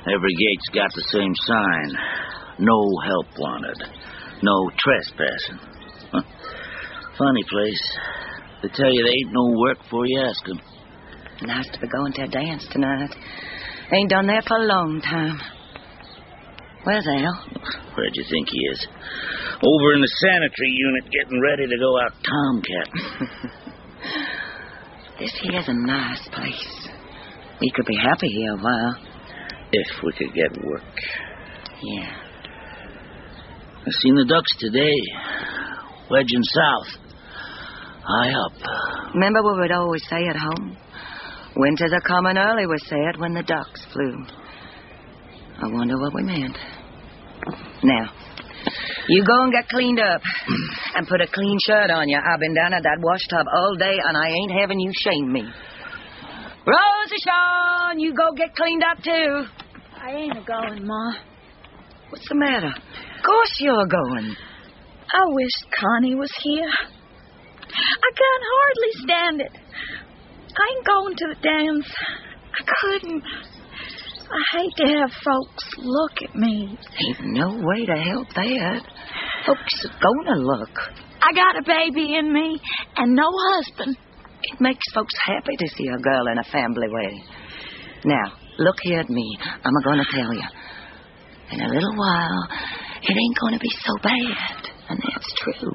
Every gate's got the same sign. No help wanted. No trespassing. Funny place. They tell you there ain't no work before you ask 'em. Nice to be going to a dance tonight. Ain't done that for a long time. Where's Al? Where'd you think he is? Over in the sanitary unit getting ready to go out tomcatting. This here's a nice place. We could be happy here a while. If we could get work. Yeah. I seen the ducks today. Wedging south. High up. Remember what we'd always say at home? Winters are coming early, we said, when the ducks flew. I wonder what we meant. Now, you go and get cleaned up and put a clean shirt on you. I've been down at that wash tub all day, and I ain't having you shame me. Rosie Shawn, you go get cleaned up, too. I ain't a-going, Ma. What's the matter? Of course you're going. I wish Connie was here. I can't hardly stand it. I ain't going to the dance. I couldn't. I hate to have folks look at me. Ain't no way to help that. Folks are gonna look. I got a baby in me and no husband. It makes folks happy to see a girl in a family way. Now, look here at me. I'm going to tell you. In a little while, it ain't going to be so bad. And that's true.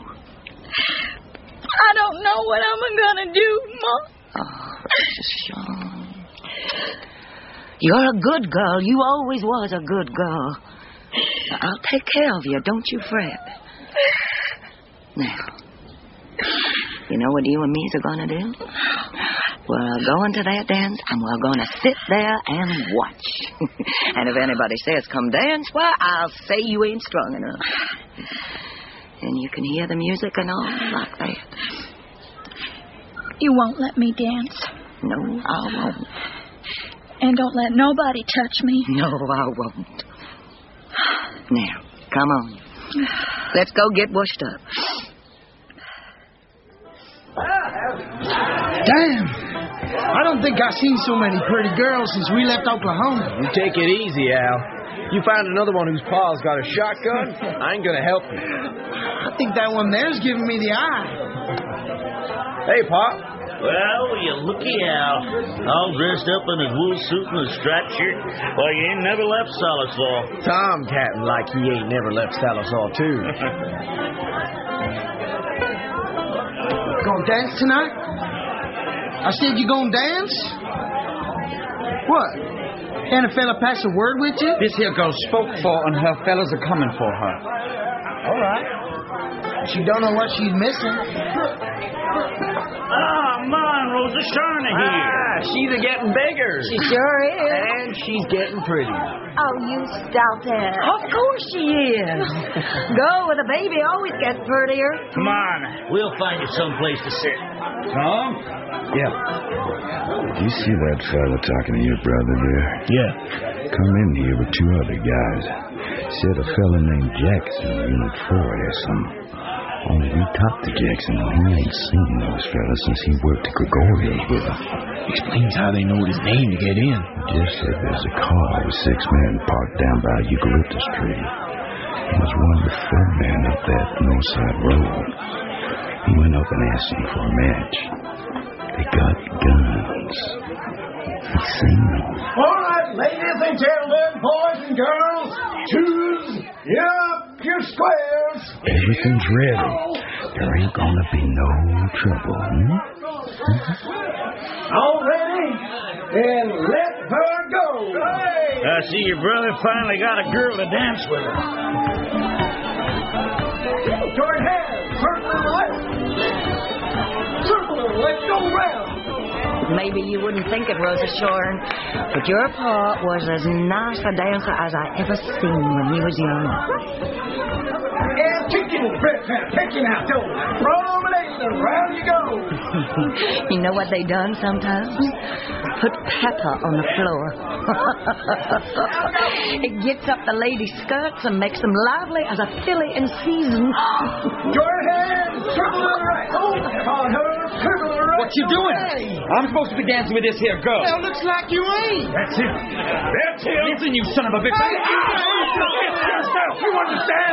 I don't know what I'm going to do, Ma. Oh, Shawn. You're a good girl. You always was a good girl. I'll take care of you. Don't you fret. Now, you know what you and me are going to do? We're going to that dance, and we're going to sit there and watch. And if anybody says, come dance, well, I'll say you ain't strong enough. And you can hear the music and all like that. You won't let me dance? No, I won't. And don't let nobody touch me? No, I won't. Now, come on. Let's go get washed up. Damn! I don't think I've seen so many pretty girls since we left Oklahoma. You take it easy, Al. You find another one whose pa's got a shotgun, I ain't gonna help you. I think that one there's giving me the eye. Hey, Pop. Well, you looky Al. All dressed up in his wool suit and a striped shirt. Well, you ain't never left Salisbury. Tomcatting like he ain't never left Salisbury, too. Gonna dance tonight? I said you gonna dance? What? Can a fella pass a word with you? This here girl spoke for, and her fellas are coming for her. All right. She don't know what she's missing. Man, Rosa Shawn here. She's a-getting bigger. She sure is. And she's getting prettier. Oh, you stop it. Of course she is. Girl with a baby always gets prettier. Come on, we'll find you someplace to sit. Tom? Yeah. Did you see that fella talking to your brother there? Yeah. Come in here with two other guys. Said a fella named Jackson, Unit 4, or something. Only we talked to Jackson, and he ain't seen those fellas since he worked at Gregorius with them. Explains how they know his name to get in. Just said there's a car with 6 men parked down by Eucalyptus Tree. There was one with 4 men up that Northside Road. He went up and asked them for a match. They got guns. He seen them. All right, ladies and gentlemen, boys and girls, choose your squares. Everything's ready. There ain't gonna be no trouble, All ready? Then let her go. I see your brother finally got a girl to dance with her. Short hands, circle and left. Circle and let's go round. Maybe you wouldn't think it, Rosa Shawn, but your pa was as nice a dancer as I ever seen when he was young. And kick it Picking out dough. Promenade and round you go. You know what they done sometimes? Put pepper on the floor. It gets up the ladies' skirts and makes them lively as a filly in season. Your hands, triple to the right. Oh, on her, triple to the right. What you doing? I'm supposed to be dancing with this here girl. Well, looks like you ain't. That's it. That's it. Listen, you son of a bitch. Yourself. You understand?